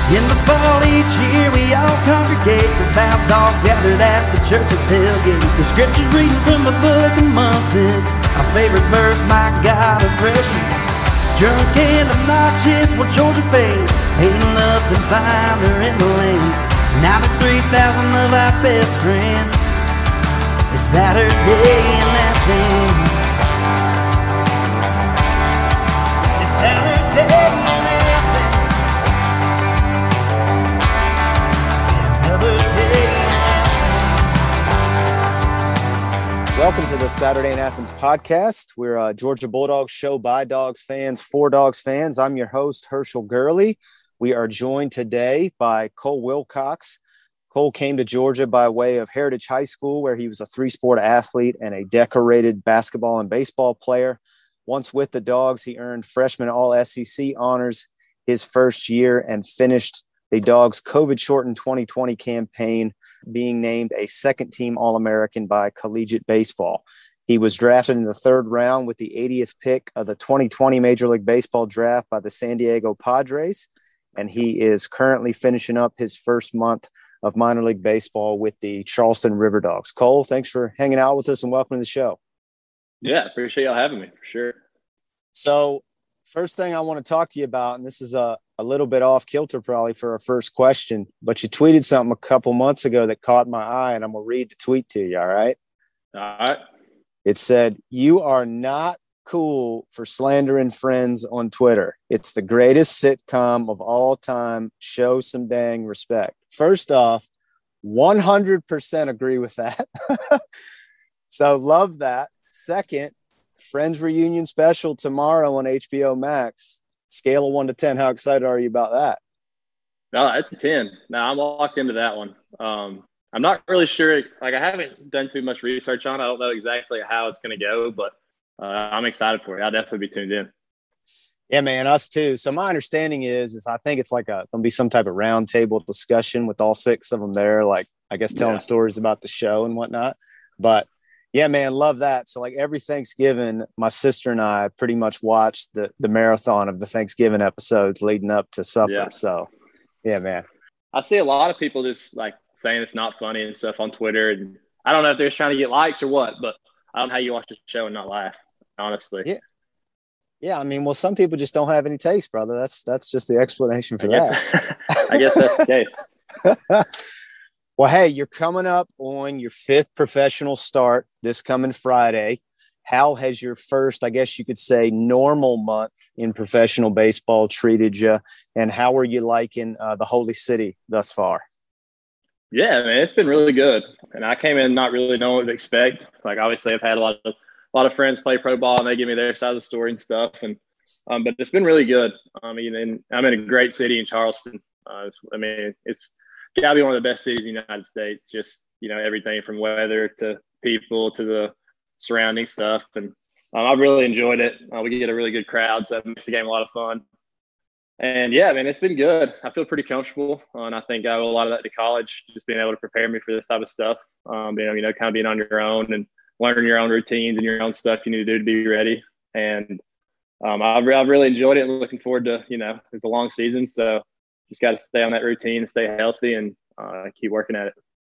In the fall each year we all congregate, devout all gathered at the church's tailgate. The scriptures reading from the book of Munson, our favorite verse, my God, a freshman. Drunk and obnoxious, well Georgia fans, ain't nothing finer in the land. Now the 3,000 of our best friends, it's Saturday in Athens. It's Saturday in Athens. Welcome to the Saturday in Athens podcast. We're a Georgia Bulldogs show by Dogs fans, for Dogs fans. I'm your host, Herschel Gurley. We are joined today by Cole Wilcox. Cole came to Georgia by way of Heritage High School, where he was a three-sport athlete and a decorated basketball and baseball player. Once with the Dogs, he earned freshman All-SEC honors his first year and finished the Dogs' COVID-shortened 2020 campaign, being named a second-team All-American by Collegiate Baseball. He was drafted in the third round with the 80th pick of the 2020 Major League Baseball draft by the San Diego Padres, and he is currently finishing up his first month of minor league baseball with the Charleston River Dogs. Cole, thanks for hanging out with us and welcome to the show. Yeah, appreciate y'all having me, for sure. So, first thing I want to talk to you about, and this is a little bit off kilter probably for our first question, but you tweeted something a couple months ago that caught my eye, and I'm going to read the tweet to you, all right? All right. It said, "You are not cool for slandering Friends on Twitter. It's the greatest sitcom of all time. Show some dang respect." First off, 100% agree with that. So love that. Second, Friends reunion special tomorrow on HBO Max. Scale of 1 to 10. How excited are you about that? No, it's a 10. No, I'm locked into that one. I'm not really sure. Like, I haven't done too much research on it. I don't know exactly how it's going to go, but I'm excited for it. I'll definitely be tuned in. Yeah, man, us too. So my understanding is I think it's like going to be some type of roundtable discussion with all six of them there, like, I guess, telling stories about the show and whatnot. But yeah, man, love that. So like every Thanksgiving, my sister and I pretty much watch the marathon of the Thanksgiving episodes leading up to supper. Yeah. So yeah, man. I see a lot of people just like saying it's not funny and stuff on Twitter. And I don't know if they're just trying to get likes or what, but I don't know how you watch the show and not laugh, honestly. Yeah. Yeah, I mean, well, some people just don't have any taste, brother. That's just the explanation for that. I guess that's the case. Well, hey, you're coming up on your fifth professional start this coming Friday. How has your first, I guess you could say, normal month in professional baseball treated you, and how are you liking the Holy City thus far? Yeah, man, it's been really good. And I came in not really knowing what to expect. Like, obviously, I've had a lot of friends play pro ball, and they give me their side of the story and stuff. And but it's been really good. I mean, and I'm in a great city in Charleston. I mean, it's got to be one of the best cities in the United States. Just, everything from weather to people to the surrounding stuff. And I've really enjoyed it. We get a really good crowd, so that makes the game a lot of fun. And yeah, man, it's been good. I feel pretty comfortable, and I think I owe a lot of that to college, just being able to prepare me for this type of stuff. Kind of being on your own and learning your own routines and your own stuff you need to do to be ready. And I've really enjoyed it and looking forward to, it's a long season, so just got to stay on that routine, stay healthy, and keep working at it.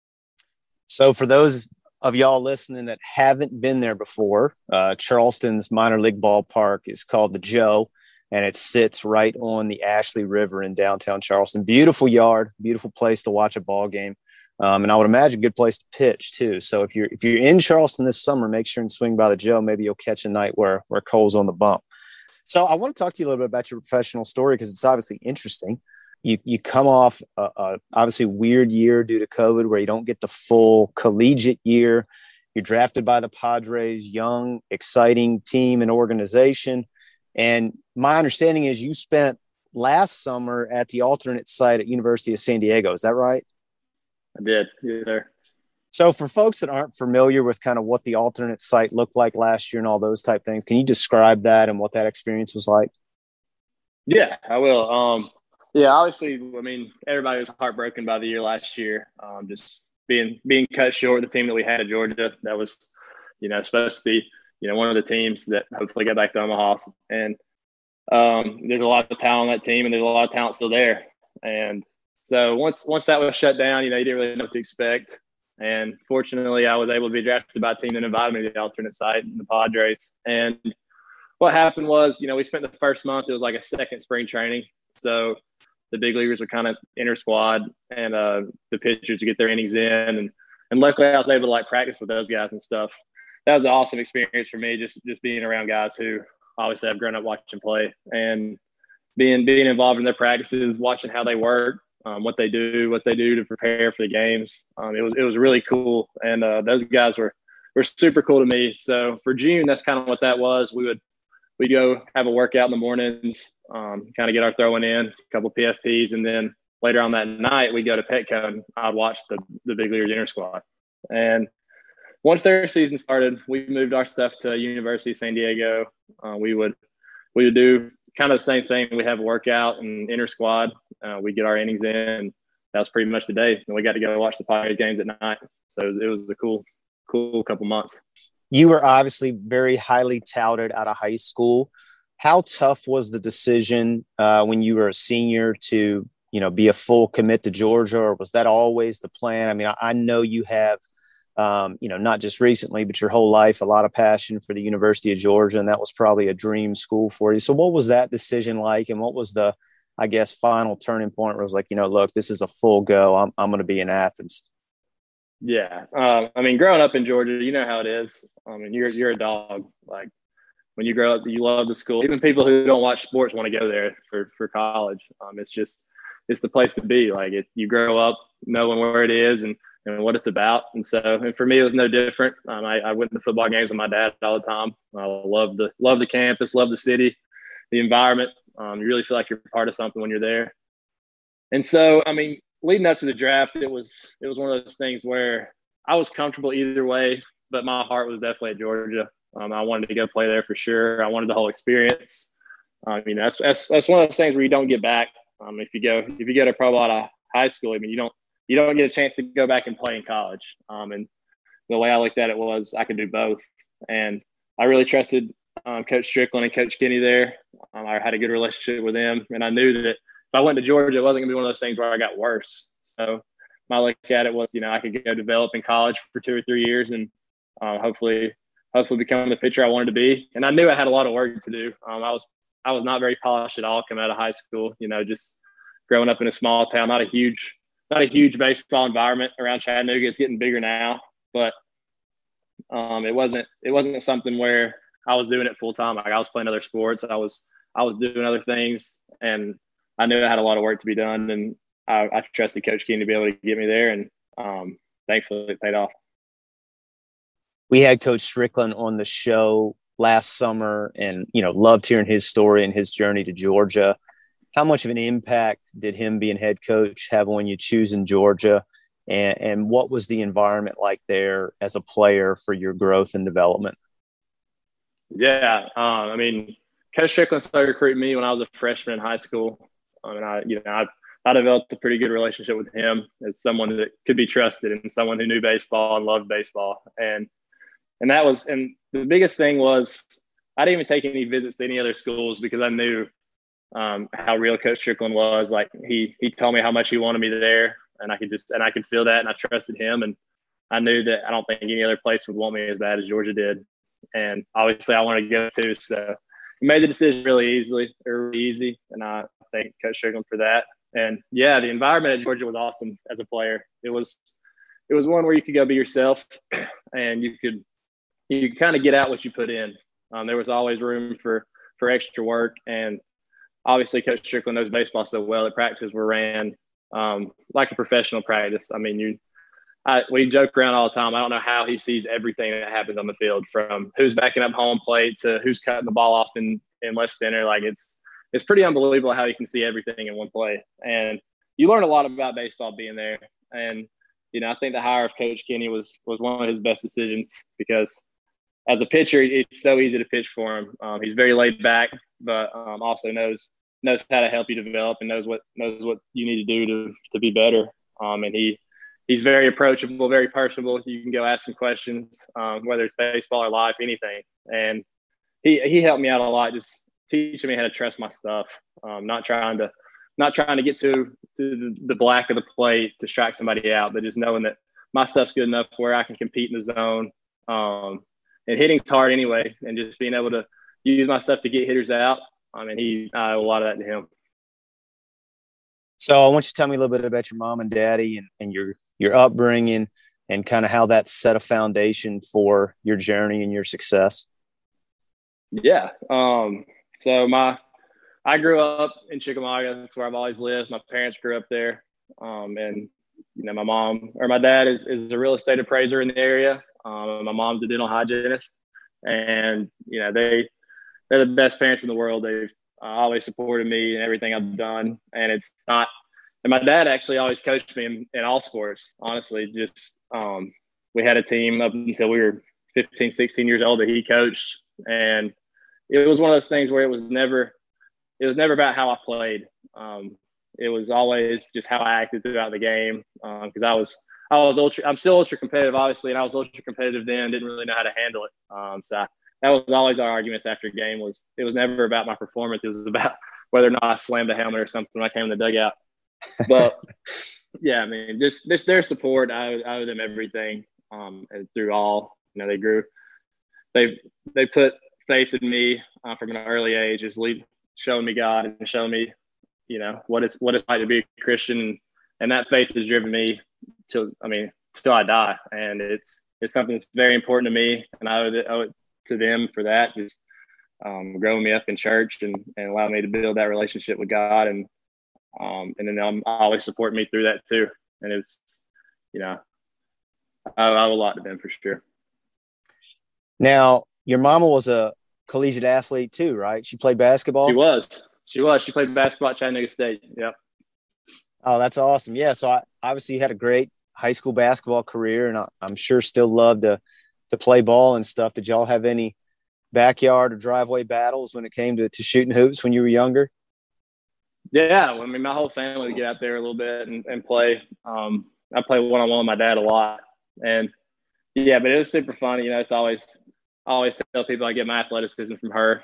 So for those of y'all listening that haven't been there before, Charleston's minor league ballpark is called the Joe, and it sits right on the Ashley River in downtown Charleston. Beautiful yard, beautiful place to watch a ball game. And I would imagine a good place to pitch too. So if you're in Charleston this summer, make sure and swing by the Joe. Maybe you'll catch a night where Cole's on the bump. So I want to talk to you a little bit about your professional story, because it's obviously interesting. You come off a obviously weird year due to COVID, where you don't get the full collegiate year. You're drafted by the Padres, young, exciting team and organization. And my understanding is you spent last summer at the alternate site at University of San Diego. Is that right? I did. Yeah, sir. So for folks that aren't familiar with kind of what the alternate site looked like last year and all those type things, can you describe that and what that experience was like? Yeah, I will. Yeah, obviously, I mean, everybody was heartbroken by the year last year. Just being cut short, the team that we had at Georgia, that was, supposed to be, one of the teams that hopefully got back to Omaha. And there's a lot of talent on that team, and there's a lot of talent still there. And so once that was shut down, you didn't really know what to expect. And fortunately, I was able to be drafted by a team that invited me to the alternate site, the Padres. And what happened was, we spent the first month, it was like a second spring training. So the big leaguers would kind of inter squad and the pitchers to get their innings in. And luckily I was able to practice with those guys and stuff. That was an awesome experience for me, just being around guys who obviously I've grown up watching play and being involved in their practices, watching how they work, what they do to prepare for the games. It was really cool. And those guys were super cool to me. So for June, that's kind of what that was. We'd go have a workout in the mornings, kind of get our throwing in, a couple PFPs, and then later on that night, we'd go to Petco and I'd watch the big leaguers inter squad. And once their season started, we moved our stuff to University of San Diego. We would do kind of the same thing. We have a workout and inter squad. We get our innings in. And that was pretty much the day. And we got to go watch the Padres games at night. So it was a cool couple months. You were obviously very highly touted out of high school. How tough was the decision when you were a senior to, be a full commit to Georgia, or was that always the plan? I mean, I know you have, not just recently, but your whole life, a lot of passion for the University of Georgia, and that was probably a dream school for you. So what was that decision like, and what was the, I guess, final turning point where it was like, look, this is a full go. I'm going to be in Athens. Yeah. Growing up in Georgia, you know how it is. You're a dog. Like when you grow up, you love the school. Even people who don't watch sports want to go there for college. It's the place to be. You grow up knowing where it is and what it's about. And for me, it was no different. I went to football games with my dad all the time. I love the campus, love the city, the environment. You really feel like you're part of something when you're there. And so, leading up to the draft, it was one of those things where I was comfortable either way, but my heart was definitely at Georgia. I wanted to go play there for sure. I wanted the whole experience. That's one of those things where you don't get back. If you go to pro ball out of high school, you don't get a chance to go back and play in college. And the way I looked at it was I could do both. And I really trusted Coach Strickland and Coach Kenny there. I had a good relationship with them, and I knew that if I went to Georgia, it wasn't going to be one of those things where I got worse. So my look at it was, I could go develop in college for 2 or 3 years and hopefully become the pitcher I wanted to be. And I knew I had a lot of work to do. I was not very polished at all coming out of high school. Just growing up in a small town, not a huge baseball environment around Chattanooga. It's getting bigger now, but it wasn't something where I was doing it full time. I was playing other sports. I was doing other things, and I knew I had a lot of work to be done. And I trusted Coach Keene to be able to get me there, and thankfully it paid off. We had Coach Strickland on the show last summer and, loved hearing his story and his journey to Georgia. How much of an impact did him being head coach have on you choosing Georgia? And what was the environment like there as a player for your growth and development? Yeah. Coach Strickland started recruiting me when I was a freshman in high school. I developed a pretty good relationship with him as someone that could be trusted and someone who knew baseball and loved baseball. And the biggest thing was I didn't even take any visits to any other schools because I knew how real Coach Strickland was. Like he told me how much he wanted me there, and I could feel that, and I trusted him. And I knew that I don't think any other place would want me as bad as Georgia did. And obviously I wanted to go too. So he made the decision really easy. And I thank Coach Strickland for that. And yeah, the environment at Georgia was awesome as a player. It was one where you could go be yourself and you could kind of get out what you put in. There was always room for extra work. And obviously Coach Strickland knows baseball so well that practices were ran like a professional practice. We joke around all the time. I don't know how he sees everything that happens on the field, from who's backing up home plate to who's cutting the ball off in left center. Like it's pretty unbelievable how you can see everything in one play. And you learn a lot about baseball being there. And, I think the hire of Coach Kenny was one of his best decisions because as a pitcher, it's so easy to pitch for him. He's very laid back, but also knows how to help you develop and knows what you need to do to be better. And he's very approachable, very personable. You can go ask him questions, whether it's baseball or life, anything. And he helped me out a lot, just teaching me how to trust my stuff, not trying to not trying to get to the black of the plate to strike somebody out, but just knowing that my stuff's good enough where I can compete in the zone. And hitting's hard anyway, and just being able to use my stuff to get hitters out. I mean, I owe a lot of that to him. So I want you to tell me a little bit about your mom and daddy and your upbringing and kind of how that set a foundation for your journey and your success. Yeah. So I grew up in Chickamauga. That's where I've always lived. My parents grew up there. And, my dad is a real estate appraiser in the area. My mom's a dental hygienist. And, they're the best parents in the world. They've always supported me in everything I've done. And my dad actually always coached me in all sports, honestly. Just we had a team up until we were 15, 16 years old that he coached. And it was one of those things where it was never about how I played. It was always just how I acted throughout the game. Because I'm still ultra competitive, obviously, and I was ultra competitive then, didn't really know how to handle it. So that was always our arguments after a game. It was never about my performance. It was about whether or not I slammed a helmet or something when I came in the dugout. But yeah, I mean, just their support, I owe them everything. And through all, they put faith in me from an early age, just showing me God and showing me, what it's like to be a Christian. And that faith has driven me till I die. And it's something that's very important to me, and I owe it to them for that. Just growing me up in church and allowing me to build that relationship with God, and then always support me through that too. And it's, I owe a lot to them for sure. Now, your mama was a collegiate athlete too, right? She played basketball. She played basketball at Chattanooga State. Yep. Oh, that's awesome. Yeah. So obviously you had a great high school basketball career, and I'm sure still love to play ball and stuff. Did y'all have any backyard or driveway battles when it came to shooting hoops when you were younger? Yeah. I mean, my whole family would get out there a little bit and play. I play one-on-one with my dad a lot. And yeah, but it was super fun. It's I always tell people I get my athleticism from her.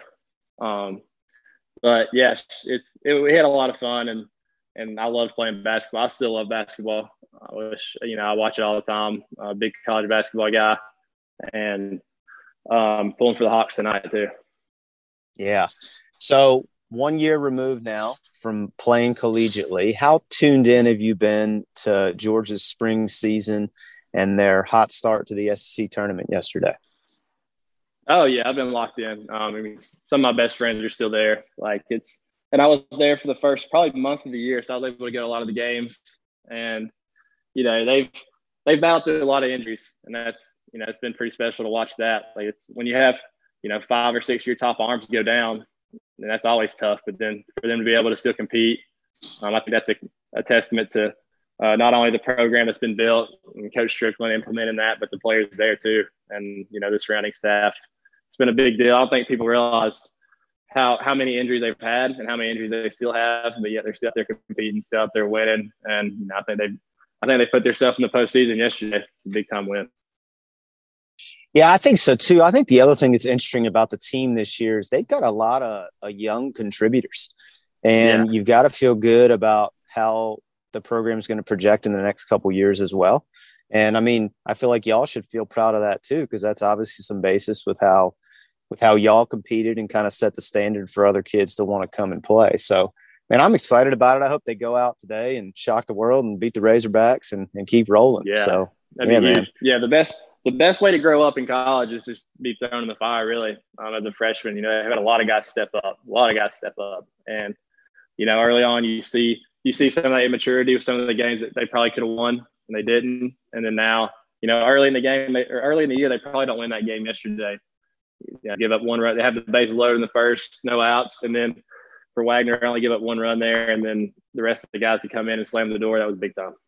But yeah, we had a lot of fun, and I loved playing basketball. I still love basketball. I wish, I watch it all the time. A big college basketball guy, and pulling for the Hawks tonight too. Yeah. So 1 year removed now from playing collegiately, how tuned in have you been to Georgia's spring season and their hot start to the SEC tournament yesterday? Oh yeah, I've been locked in. Some of my best friends are still there. And I was there for the first probably month of the year, so I was able to go to a lot of the games. And they've battled through a lot of injuries, and that's it's been pretty special to watch that. It's when you have 5 or 6 of your top arms go down, and that's always tough. But then for them to be able to still compete, I think that's a testament to not only the program that's been built and Coach Strickland implementing that, but the players there too, and the surrounding staff. It's been a big deal. I don't think people realize how many injuries they've had and how many injuries they still have, but yet they're still out there competing, still out there winning. And I think they put themselves in the postseason yesterday. It's a big time win. Yeah, I think so too. I think the other thing that's interesting about the team this year is they've got a lot of young contributors, and you've got to feel good about how the program is going to project in the next couple of years as well. And I feel like y'all should feel proud of that too, because that's obviously some basis with how y'all competed and kind of set the standard for other kids to want to come and play. So, man, I'm excited about it. I hope they go out today and shock the world and beat the Razorbacks and keep rolling. Yeah. So, man. Yeah, the best way to grow up in college is just be thrown in the fire, really. As a freshman, they've had a lot of guys step up. And, early on you see some of that immaturity with some of the games that they probably could have won and they didn't. And then now, early in the year, they probably don't win that game yesterday. Give up one run. They have the bases loaded in the first, no outs. And then for Wagner, only give up one run there. And then the rest of the guys that come in and slam the door, that was big time.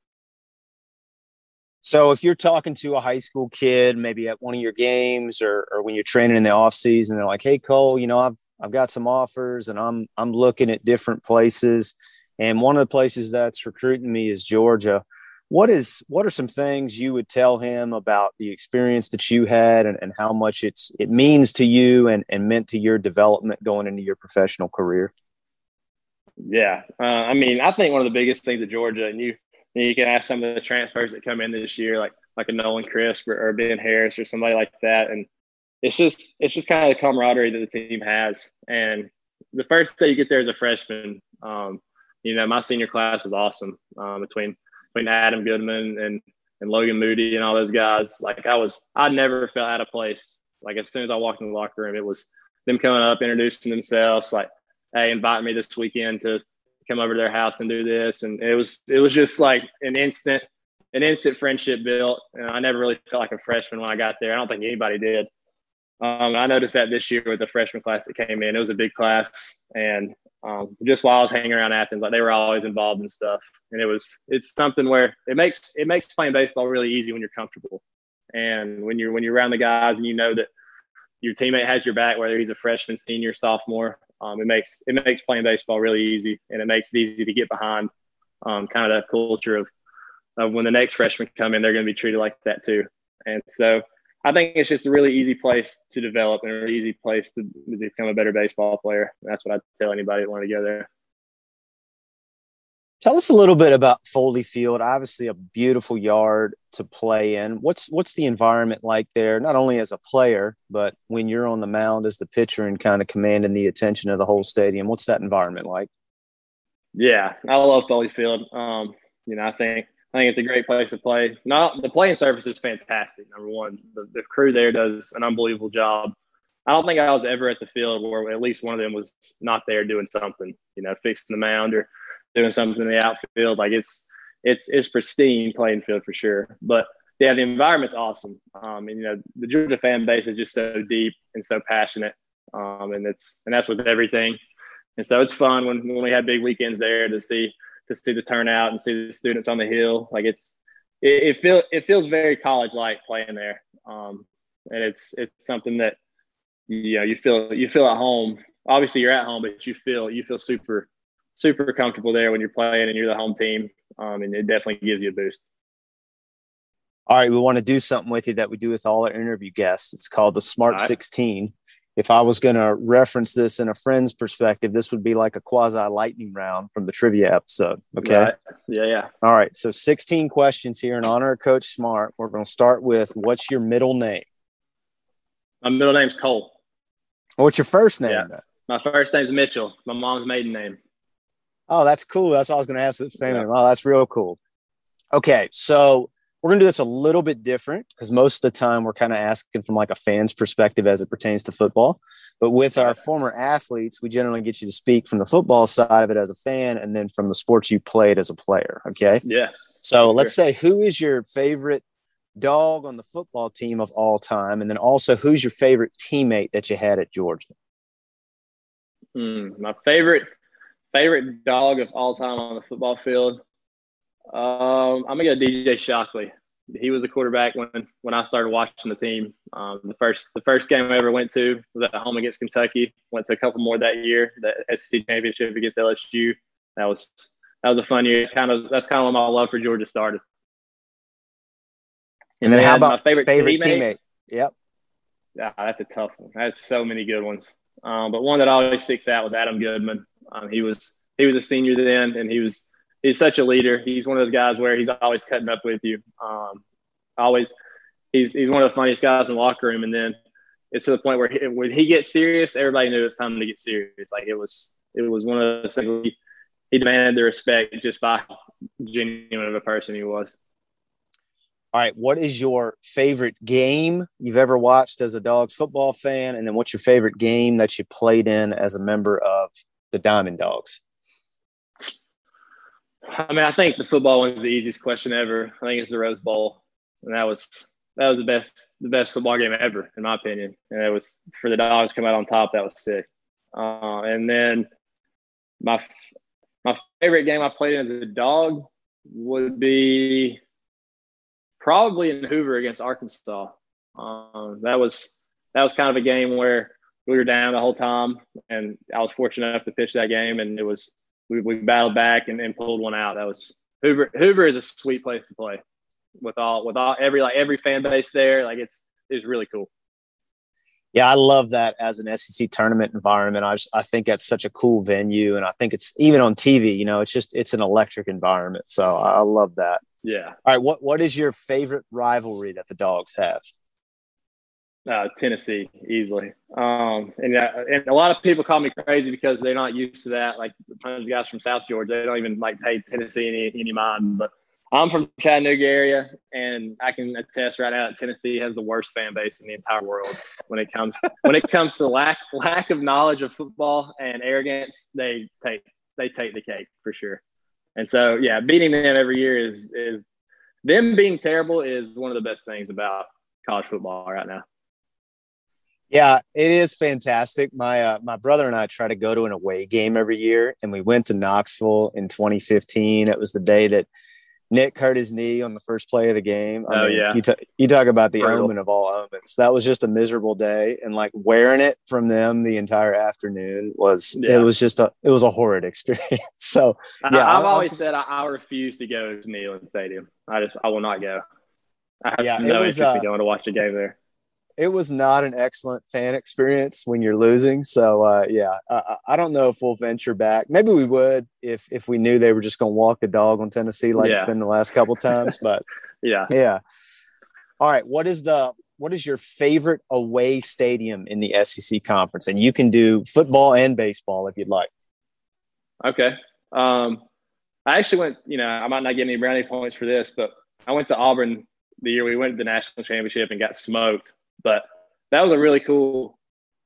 So if you're talking to a high school kid, maybe at one of your games or when you're training in the off season, they're like, "Hey, Cole, I've got some offers and I'm looking at different places. And one of the places that's recruiting me is Georgia." What are some things you would tell him about the experience that you had and how much it means to you and meant to your development going into your professional career? Yeah. I mean, I think one of the biggest things at Georgia, and you can ask some of the transfers that come in this year, like a Nolan Crisp or Ben Harris or somebody like that, and it's just kind of the camaraderie that the team has. And the first day you get there as a freshman, my senior class was awesome. Between Adam Goodman and Logan Moody and all those guys, like I never felt out of place. Like as soon as I walked in the locker room, it was them coming up, introducing themselves, like, hey, invite me this weekend to come over to their house and do this. And it was just like an instant friendship built. And I never really felt like a freshman when I got there. I don't think anybody did. I noticed that this year with the freshman class that came in. It was a big class, and just while I was hanging around Athens, like they were always involved in stuff, and it's something where it makes playing baseball really easy when you're comfortable, and when you're around the guys and you know that your teammate has your back, whether he's a freshman, senior, sophomore. It makes playing baseball really easy, and it makes it easy to get behind. Kind of that culture of when the next freshmen come in, they're going to be treated like that too, and so. I think it's just a really easy place to develop and a really easy place to become a better baseball player. That's what I'd tell anybody that wanted to go there. Tell us a little bit about Foley Field. Obviously, a beautiful yard to play in. What's the environment like there, not only as a player, but when you're on the mound as the pitcher and kind of commanding the attention of the whole stadium? What's that environment like? Yeah, I love Foley Field. I think it's a great place to play. The playing surface is fantastic. Number one, the crew there does an unbelievable job. I don't think I was ever at the field where at least one of them was not there doing something, fixing the mound or doing something in the outfield. Like it's pristine playing field for sure. But yeah, the environment's awesome. The Georgia fan base is just so deep and so passionate. And that's with everything. And so it's fun when we have big weekends there to see the turnout and see the students on the hill. Like it feels very college-like playing there. And it's something that, you feel at home. Obviously you're at home, but you feel super, super comfortable there when you're playing and you're the home team. And it definitely gives you a boost. All right. We want to do something with you that we do with all our interview guests. It's called the Smart 16. If I was going to reference this in a friend's perspective, this would be like a quasi lightning round from the trivia episode. Okay. Right. Yeah. All right. So 16 questions here in honor of Coach Smart. We're going to start with, what's your middle name? My middle name's Cole. What's your first name? Yeah. My first name's Mitchell. My mom's maiden name. Oh, that's cool. That's what I was going to ask. Oh, that's real cool. Okay. So we're going to do this a little bit different because most of the time we're kind of asking from like a fan's perspective as it pertains to football. But with our former athletes, we generally get you to speak from the football side of it as a fan and then from the sports you played as a player. Okay. Yeah. So let's say, who is your favorite dog on the football team of all time? And then also, who's your favorite teammate that you had at Georgia? My favorite dog of all time on the football field. I'm gonna go DJ Shockley. He was the quarterback when I started watching the team. The first game I ever went to was at home against Kentucky. Went to a couple more that year. The SEC championship against LSU. That was a fun year. That's kind of when my love for Georgia started. And then how about my favorite teammate? Yep. Yeah, that's a tough one. That's so many good ones. But one that always sticks out was Adam Goodman. He was a senior then, and he's such a leader. He's one of those guys where he's always cutting up with you. He's one of the funniest guys in the locker room. And then it's to the point where when he gets serious, everybody knew it was time to get serious. Like it was one of those things where he demanded the respect just by how genuine of a person he was. All right. What is your favorite game you've ever watched as a Dogs football fan? And then what's your favorite game that you played in as a member of the Diamond Dogs? I mean, I think the football one is the easiest question ever. I think it's the Rose Bowl, and that was the best football game ever, in my opinion. And it was for the Dogs to come out on top. That was sick. And then my favorite game I played in as a Dog would be probably in Hoover against Arkansas. That was kind of a game where we were down the whole time, and I was fortunate enough to pitch that game, and it was. We battled back and pulled one out. That was Hoover. Hoover is a sweet place to play with all every fan base there. Like it's really cool. Yeah, I love that as an SEC tournament environment. I think that's such a cool venue, and I think it's even on TV. It's an electric environment. So I love that. Yeah. All right, what is your favorite rivalry that the Dogs have? Tennessee, easily. And a lot of people call me crazy because they're not used to that. Like the guys from South Georgia, they don't even pay Tennessee any mind. But I'm from Chattanooga area, and I can attest right now that Tennessee has the worst fan base in the entire world when it comes to lack of knowledge of football and arrogance. They take the cake for sure. And so, yeah, beating them every year is them being terrible is one of the best things about college football right now. Yeah, it is fantastic. My brother and I try to go to an away game every year, and we went to Knoxville in 2015. It was the day that Nick hurt his knee on the first play of the game. Yeah. You talk about the Brutal. omen of all omens. That was just a miserable day, and wearing it from them the entire afternoon was it was a horrid experience. So yeah, I've always said I refuse to go to Neyland Stadium. I will not go. I have no interest in going to watch the game there. It was not an excellent fan experience when you're losing. So, I don't know if we'll venture back. Maybe we would if we knew they were just going to walk the dog on Tennessee it's been the last couple times. But, yeah. All right, what is your favorite away stadium in the SEC conference? And you can do football and baseball if you'd like. Okay. I actually went – I might not get any brownie points for this, but I went to Auburn the year we went to the national championship and got smoked. But that was a really cool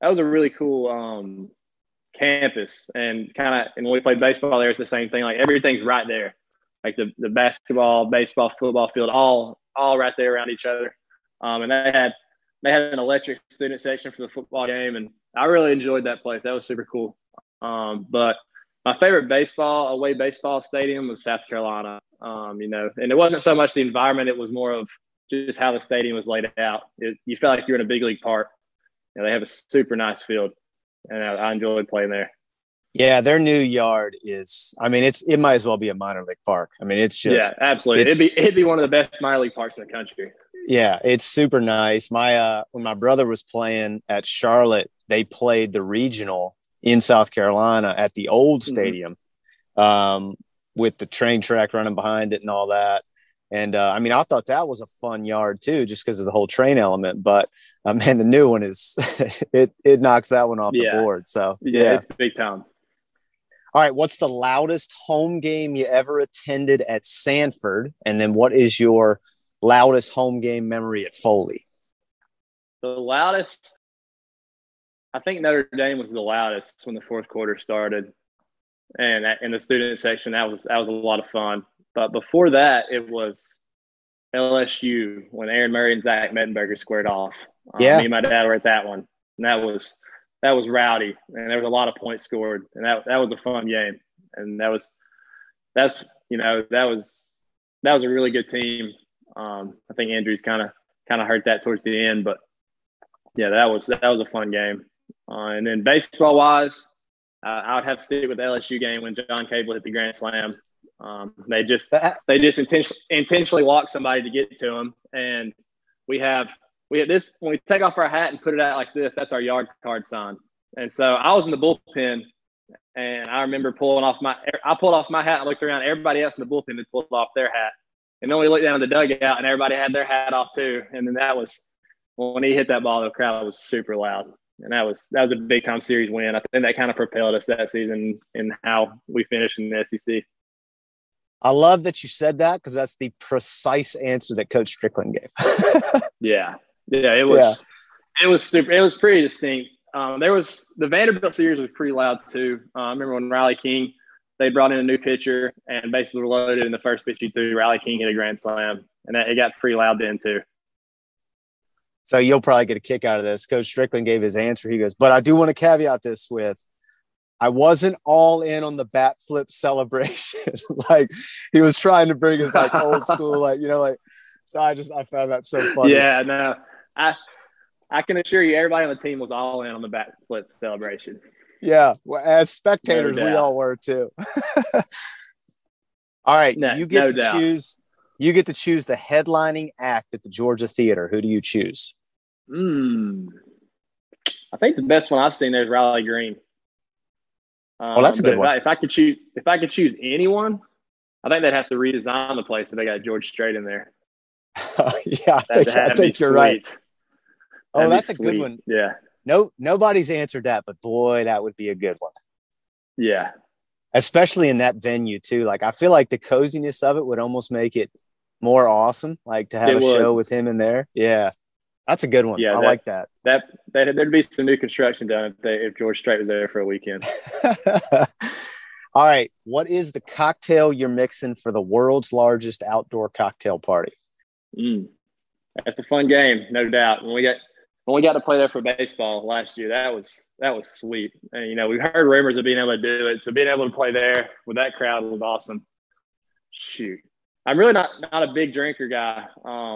campus, and when we played baseball there, it's the same thing. Everything's right there, the basketball, baseball, football field, all right there around each other. And they had an electric student section for the football game, and I really enjoyed that place. That was super cool. But my favorite away baseball stadium was South Carolina. And it wasn't so much the environment; it was more of just how the stadium was laid out. You felt like you're in a big league park. They have a super nice field, and I enjoyed playing there. Yeah, their new yard is. It might as well be a minor league park. It's just absolutely. It'd be one of the best minor league parks in the country. Yeah, it's super nice. When my brother was playing at Charlotte, they played the regional in South Carolina at the old stadium, with the train track running behind it and all that. And I thought that was a fun yard too, just because of the whole train element. But the new one is it knocks that one off the board. So yeah, it's big time. All right, what's the loudest home game you ever attended at Sanford? And then what is your loudest home game memory at Foley? The loudest, I think Notre Dame was the loudest when the fourth quarter started, and in the student section that was a lot of fun. But before that, it was LSU when Aaron Murray and Zach Mettenberger squared off. Me and my dad were at that one, and that was rowdy, and there was a lot of points scored, and that was a fun game. And that was a really good team. I think Andrews kind of hurt that towards the end, but yeah, that was a fun game. And then baseball wise, I would have to stick with the LSU game when John Cable hit the grand slam. They just intentionally walk somebody to get to them, and we have this when we take off our hat and put it out like this. That's our yard card sign. And so I was in the bullpen, and I remember pulling off my hat. And looked around. Everybody else in the bullpen had pulled off their hat, and then we looked down at the dugout, and everybody had their hat off too. And then that was when he hit that ball. The crowd was super loud, and that was a big time series win. I think that kind of propelled us that season in how we finished in the SEC. I love that you said that because that's the precise answer that Coach Strickland gave. Yeah, it was super. It was pretty distinct. The Vanderbilt series was pretty loud too. I remember when Riley King, they brought in a new pitcher and basically loaded in the first pitch he threw. Riley King hit a grand slam, and it got pretty loud then too. So you'll probably get a kick out of this. Coach Strickland gave his answer. He goes, but I do want to caveat this with, I wasn't all in on the bat flip celebration. He was trying to bring us old school, so I found that so funny. Yeah, no, I can assure you everybody on the team was all in on the bat flip celebration. Yeah. Well, as spectators, we all were too. All right. You get to choose the headlining act at the Georgia Theater. Who do you choose? I think the best one I've seen there is Riley Green. Oh, that's a good one. If I could choose anyone, I think they'd have to redesign the place if they got George Strait in there. Yeah, I think you're right. Oh, that's a good one. Yeah. Nobody's answered that, but boy, that would be a good one. Yeah. Especially in that venue too. Like, I feel like the coziness of it would almost make it more awesome. Like to have show with him in there. Yeah. That's a good one. Yeah, I like that. There'd be some new construction done if George Strait was there for a weekend. All right. What is the cocktail you're mixing for the world's largest outdoor cocktail party? That's a fun game, no doubt. When we got to play there for baseball last year, that was sweet. And we heard rumors of being able to do it, so being able to play there with that crowd was awesome. Shoot, I'm really not a big drinker guy.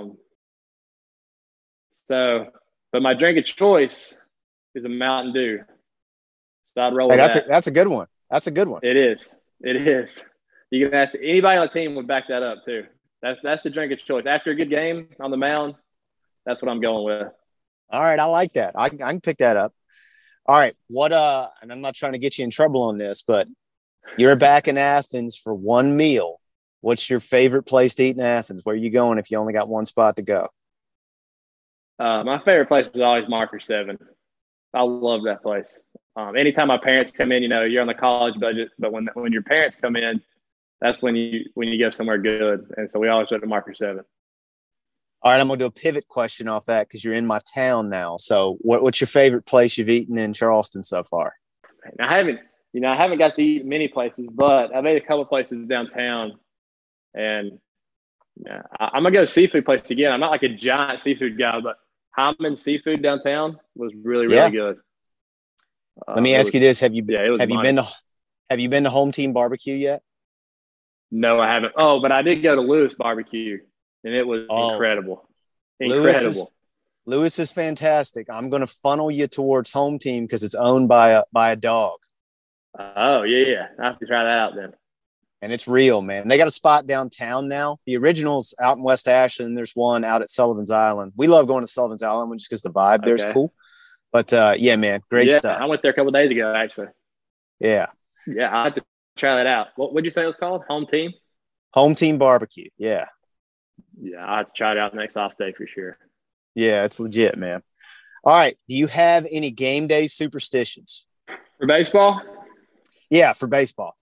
But my drink of choice is a Mountain Dew. So I'd roll with that. That's a good one. That's a good one. It is. You can ask anybody on the team would back that up too. That's the drink of choice. After a good game on the mound, that's what I'm going with. All right, I like that. I can pick that up. All right, and I'm not trying to get you in trouble on this, but you're back in Athens for one meal. What's your favorite place to eat in Athens? Where are you going if you only got one spot to go? My favorite place is always Marker 7. I love that place. Anytime my parents come in, you're on the college budget, but when your parents come in, that's when you go somewhere good. And so we always go to Marker 7. All right, I'm going to do a pivot question off that because you're in my town now. So what's your favorite place you've eaten in Charleston so far? I haven't got to eat many places, but I've ate a couple places downtown. And I'm going to go seafood place again. I'm not like a giant seafood guy, but Hyman Seafood downtown was really, really good. Let me ask you this. Have you been to Home Team Barbecue yet? No, I haven't. Oh, but I did go to Lewis Barbecue, and it was incredible. Incredible. Lewis is fantastic. I'm going to funnel you towards Home Team because it's owned by a dog. Oh, yeah. I have to try that out then. And it's real, man. They got a spot downtown now. The original's out in West Ashland. There's one out at Sullivan's Island. We love going to Sullivan's Island just because the vibe there's cool. But, yeah, man, great stuff. I went there a couple of days ago, actually. Yeah. Yeah, I have to try that out. What would you say it was called? Home Team? Home Team Barbecue, yeah. Yeah, I have to try it out next off day for sure. Yeah, it's legit, man. All right. Do you have any game day superstitions? For baseball? Yeah, for baseball.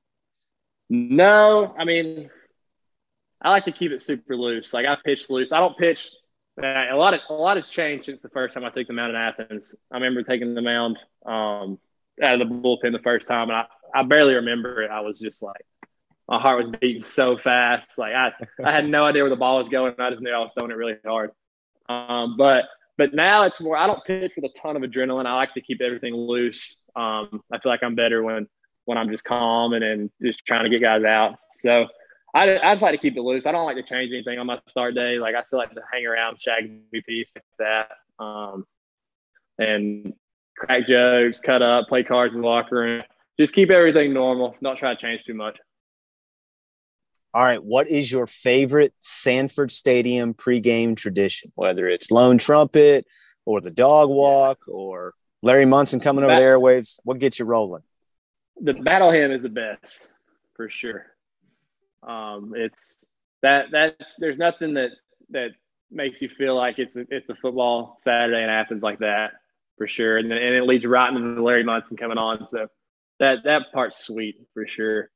No, I mean, I like to keep it super loose. Like I pitch loose. I don't pitch. A lot has changed since the first time I took the mound in Athens. I remember taking the mound out of the bullpen the first time, and I barely remember it. I was just like, my heart was beating so fast. Like I had no idea where the ball was going. I just knew I was throwing it really hard. But now it's more. I don't pitch with a ton of adrenaline. I like to keep everything loose. I feel like I'm better when I'm just calm and just trying to get guys out. So I just like to keep it loose. I don't like to change anything on my start day. Like I still like to hang around, shag MVPs like that, and crack jokes, cut up, play cards in the locker room. Just keep everything normal. Not try to change too much. All right. What is your favorite Sanford Stadium pregame tradition? Whether it's Lone Trumpet or the dog walk or Larry Munson coming over the airwaves, what gets you rolling? The battle hymn is the best for sure. It's there's nothing that makes you feel like it's a football Saturday in Athens like that for sure. And it leads right into the Larry Munson coming on. So that part's sweet for sure.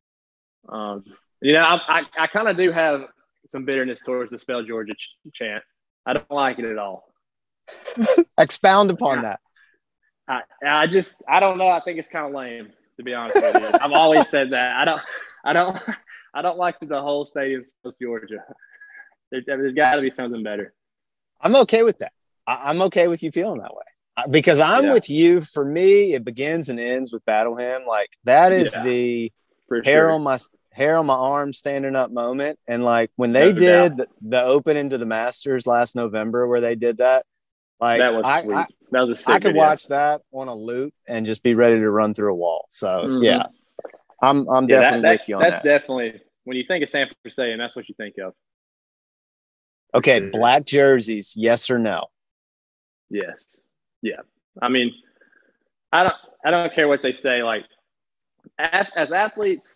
I kind of do have some bitterness towards the Spell Georgia chant. I don't like it at all. Expound upon that. I don't know. I think it's kind of lame, to be honest with you. I've always said that. I don't like the whole stadium of Georgia. There's got to be something better. I'm okay with that. I'm okay with you feeling that way because I'm with you. For me, it begins and ends with Battle Hymn. Like that is the hair on my arm standing up moment. And like when they did the open into the Masters last November, where they did that, like that was sweet. That was a sick I could video. watch that on a loop and just be ready to run through a wall. So yeah, I'm definitely with you on that. That's definitely when you think of Sanford Stadium, that's what you think of. Okay, black jerseys, yes or no? Yes. Yeah. I mean, I don't care what they say. Like, as athletes,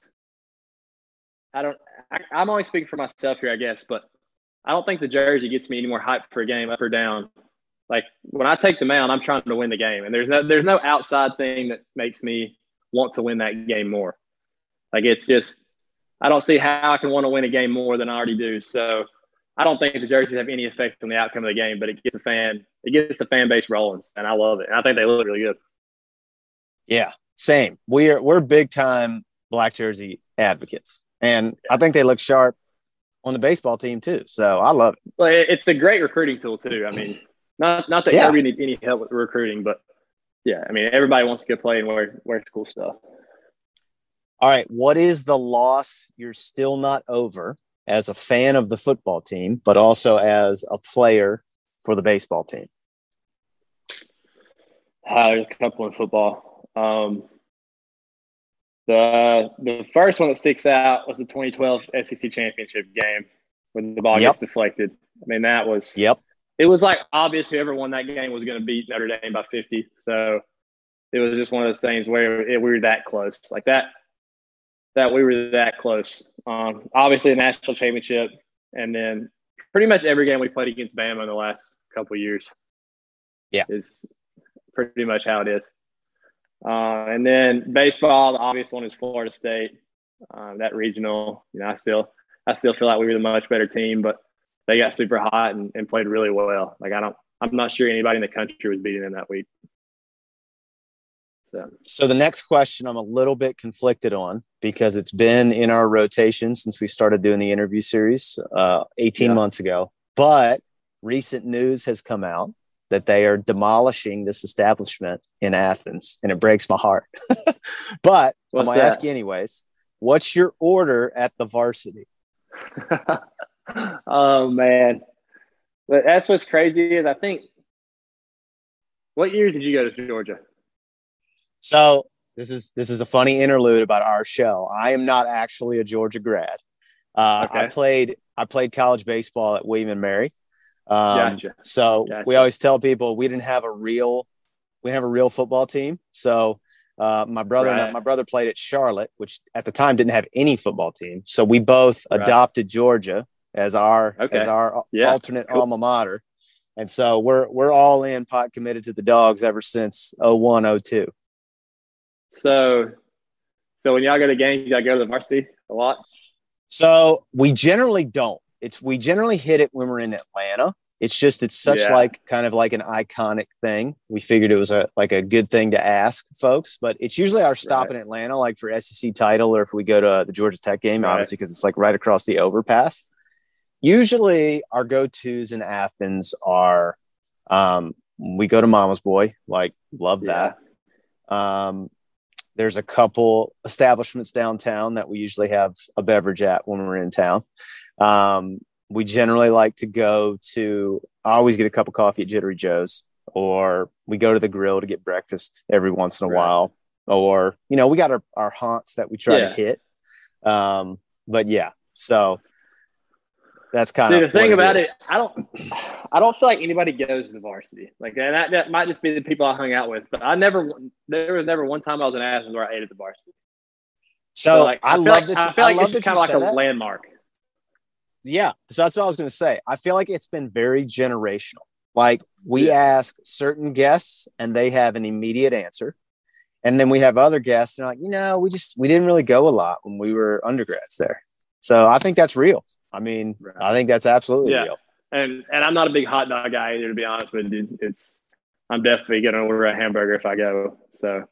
I'm only speaking for myself here, I guess, but I don't think the jersey gets me any more hype for a game up or down. Like, when I take the mound, I'm trying to win the game, and there's no outside thing that makes me want to win that game more. Like, it's just, I don't see how I can want to win a game more than I already do. So I don't think the jerseys have any effect on the outcome of the game, but it gets the fan base rolling, and I love it. And I think they look really good. Yeah, same. We're big time black jersey advocates, and I think they look sharp on the baseball team too. So I love it. Well, it's a great recruiting tool too. I mean, not that Kirby needs any help with recruiting, but yeah, I mean, everybody wants to go play and wear cool stuff. All right, what is the loss you're still not over as a fan of the football team, but also as a player for the baseball team? There's a couple in football. The first one that sticks out was the 2012 SEC championship game when the ball gets deflected. I mean, that was it was like obvious whoever won that game was going to beat Notre Dame by 50. So it was just one of those things where we were that close, like that we were that close. Obviously, a national championship, and then pretty much every game we played against Bama in the last couple of years. Yeah, is pretty much how it is. And then baseball, the obvious one is Florida State. That regional, I still feel like we were the much better team, but they got super hot and played really well. Like I'm not sure anybody in the country was beating them that week. So the next question I'm a little bit conflicted on because it's been in our rotation since we started doing the interview series 18 months ago. But recent news has come out that they are demolishing this establishment in Athens, and it breaks my heart. But I'm going to ask you anyways, what's your order at the Varsity? Oh, man. But that's what's crazy is I think – what years did you go to Georgia? So this is a funny interlude about our show. I am not actually a Georgia grad. I played college baseball at William and Mary. Gotcha. We always tell people we didn't have a real football team. So my brother played at Charlotte, which at the time didn't have any football team. So we both adopted Georgia as our alternate alma mater. And so we're all in, pot committed to the Dogs ever since 01, 02. So when y'all go to games, y'all go to the Varsity a lot? So we generally don't. We generally hit it when we're in Atlanta. It's such kind of like an iconic thing. We figured it was a good thing to ask folks, but it's usually our stop in Atlanta, like for SEC title, or if we go to the Georgia Tech game, obviously, because it's like right across the overpass. Usually our go-tos in Athens are, we go to Mama's Boy, like love that. There's a couple establishments downtown that we usually have a beverage at when we're in town. We generally like to go to, I always get a cup of coffee at Jittery Joe's, or we go to the grill to get breakfast every once in a while. Or, we got our haunts that we try to hit. But yeah, so that's kind of the thing about it. I don't feel like anybody goes to the Varsity. Like, and that might just be the people I hung out with, but there was never one time I was in Athens where I ate at the Varsity. So I feel like it's just kind of like a landmark. Yeah. So that's what I was going to say. I feel like it's been very generational. Like we ask certain guests and they have an immediate answer. And then we have other guests and like, we didn't really go a lot when we were undergrads there. So I think that's real. I mean, I think that's absolutely real. And I'm not a big hot dog guy either, to be honest with you. I'm definitely going to order a hamburger if I go. So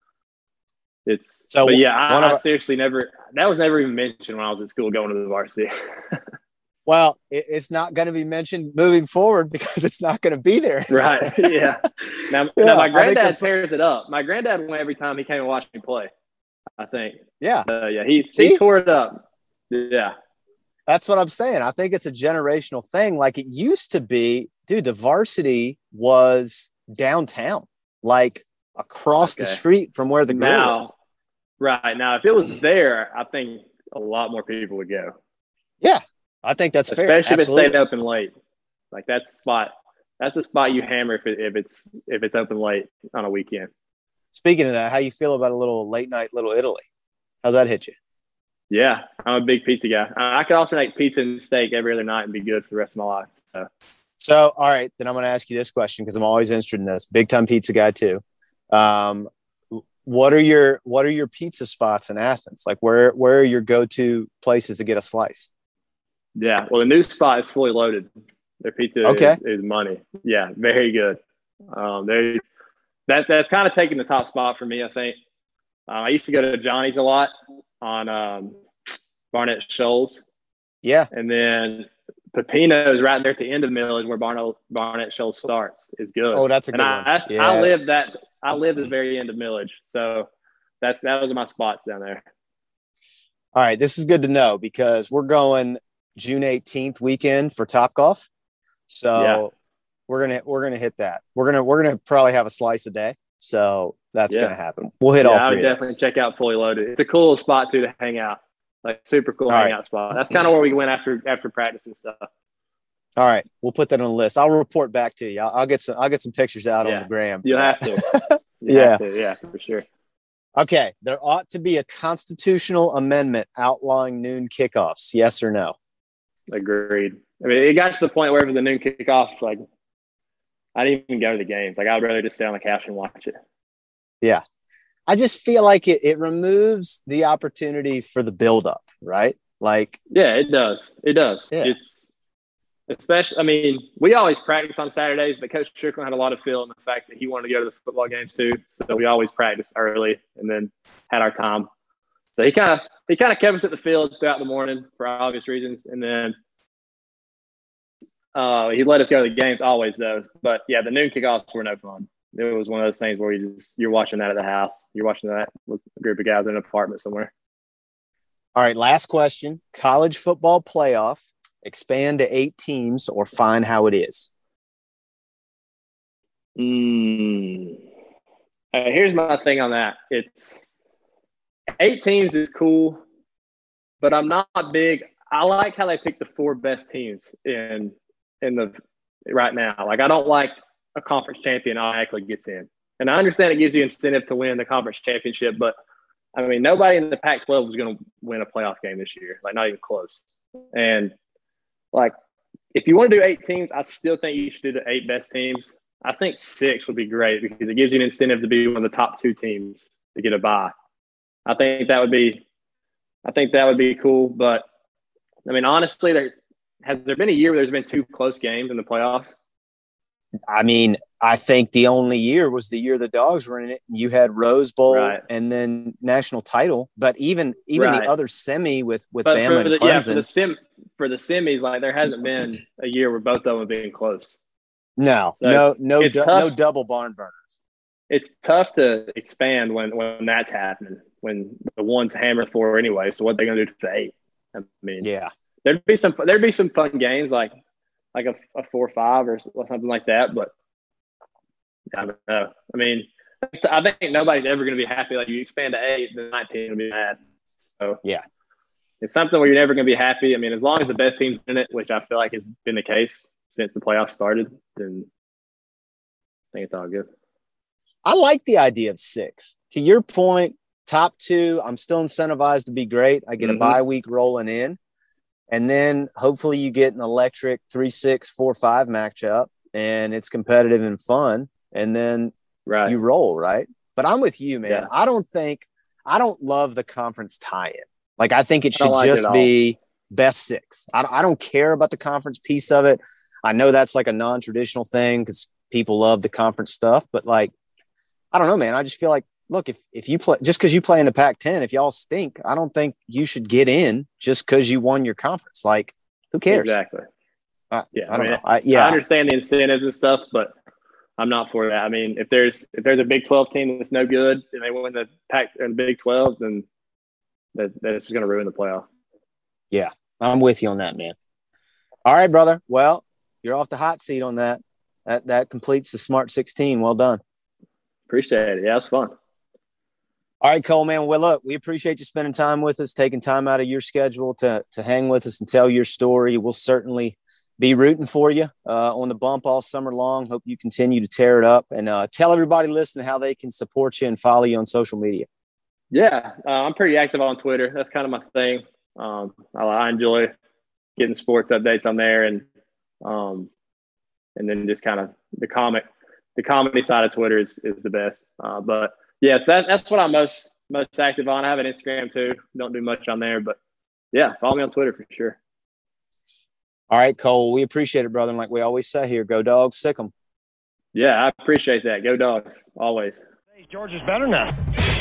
I seriously never, that was never even mentioned when I was at school going to the Varsity. Well, it's not going to be mentioned moving forward because it's not going to be there. Right. Yeah. Now my granddad tears it up. My granddad went every time he came and watched me play, I think. Yeah. He tore it up. Yeah. That's what I'm saying. I think it's a generational thing. Like it used to be, dude, the Varsity was downtown, like across the street from where the grill is. Right. Now, if it was there, I think a lot more people would go. Yeah. I think that's fair. Especially if it stayed open late. Like that spot. that's a spot you hammer if it's open late on a weekend. Speaking of that, how you feel about a little late night Little Italy? How's that hit you? Yeah, I'm a big pizza guy. I could alternate pizza and steak every other night and be good for the rest of my life. So all right, then I'm going to ask you this question because I'm always interested in this. Big time pizza guy too. What are your pizza spots in Athens? Like where are your go-to places to get a slice? Yeah, well, the new spot is Fully Loaded. Their pizza is money. Yeah, very good. That's kind of taking the top spot for me, I think. I used to go to Johnny's a lot on Barnett Shoals. Yeah. And then Pepino's right there at the end of Millage where Barnett Shoals starts is good. Oh, that's a good one. I live at the very end of Millage. So those are my spots down there. All right. This is good to know because we're going June 18th weekend for Topgolf. So we're gonna hit that. We're gonna probably have a slice a day. So that's gonna happen. We'll hit all three. I would definitely check out Fully Loaded. It's a cool spot too to hang out. Like super cool hangout spot. That's kind of where we went after practice and stuff. All right, we'll put that on the list. I'll report back to you. I'll get some pictures out on the gram. You'll have to. Yeah, for sure. Okay, there ought to be a constitutional amendment outlawing noon kickoffs. Yes or no? Agreed. I mean, it got to the point where it was a noon kickoff. Like, I didn't even go to the games. Like, I'd rather just sit on the couch and watch it. Yeah. I just feel like it removes the opportunity for the buildup, right? Like, yeah, it does. It does. Yeah. It's especially, I mean, we always practice on Saturdays, but Coach Strickland had a lot of feel in the fact that he wanted to go to the football games too. So we always practiced early and then had our time. So he kind of kept us at the field throughout the morning for obvious reasons. And then he let us go to the games always though. But yeah, the noon kickoffs were no fun. It was one of those things where you're watching that at the house. You're watching that with a group of guys in an apartment somewhere. All right, last question. College football playoff, expand to 8 teams or find how it is? Here's my thing on that. It's 8 teams is cool, but I'm not big. I like how they pick the 4 best teams in the right now. Like I don't like a conference champion automatically gets in. And I understand it gives you incentive to win the conference championship, but I mean, nobody in the Pac-12 was going to win a playoff game this year, like not even close. And like, if you want to do 8 teams, I still think you should do the 8 best teams. I think 6 would be great because it gives you an incentive to be one of the top 2 teams to get a bye. I think that would be cool. But I mean, honestly, has there been a year where there's been 2 close games in the playoffs? I mean, I think the only year was the year the Dogs were in it. You had Rose Bowl and then national title, but even the other semi with Bama and Clemson. Yeah, for the semis, like there hasn't been a year where both of them have been close. No double barn burners. It's tough to expand when that's happening, when the one's hammered 4 anyway. So what are they going to do to the 8? I mean, yeah, there'd be some fun games like a 4-5 or something like that. But I don't know. I mean, I think nobody's ever going to be happy. Like you expand to 8, the 19 will be mad. So yeah, it's something where you're never going to be happy. I mean, as long as the best team's in it, which I feel like has been the case since the playoffs started, then I think it's all good. I like the idea of 6. To your point, top 2, I'm still incentivized to be great. I get a bye week rolling in. And then hopefully you get an electric 3-6, 4-5 matchup and it's competitive and fun. And then you roll, right? But I'm with you, man. Yeah. I don't love the conference tie-in. Like I think it should just be best 6. I don't care about the conference piece of it. I know that's like a non-traditional thing because people love the conference stuff. But like, I don't know, man. I just feel like, look, if you play just because you play in the Pac-10, if y'all stink, I don't think you should get in just because you won your conference. Like, who cares? Exactly. I don't know. I understand the incentives and stuff, but I'm not for that. I mean, if there's a Big 12 team that's no good and they win the Pac and Big 12, then that's going to ruin the playoff. Yeah, I'm with you on that, man. All right, brother. Well, you're off the hot seat on that. That completes the Smart 16. Well done. Appreciate it. Yeah, it's fun. All right, Cole, man. Well, look, we appreciate you spending time with us, taking time out of your schedule to hang with us and tell your story. We'll certainly be rooting for you on the bump all summer long. Hope you continue to tear it up, and tell everybody listening how they can support you and follow you on social media. Yeah, I'm pretty active on Twitter. That's kind of my thing. I enjoy getting sports updates on there, and then just kind of the comedy side of Twitter is the best. But yes, that's what I'm most active on. I have an Instagram too. Don't do much on there, but yeah, follow me on Twitter for sure. All right, Cole, we appreciate it, brother. And like we always say here, go Dogs, sick 'em. Yeah, I appreciate that. Go Dogs, always. Georgia's better now.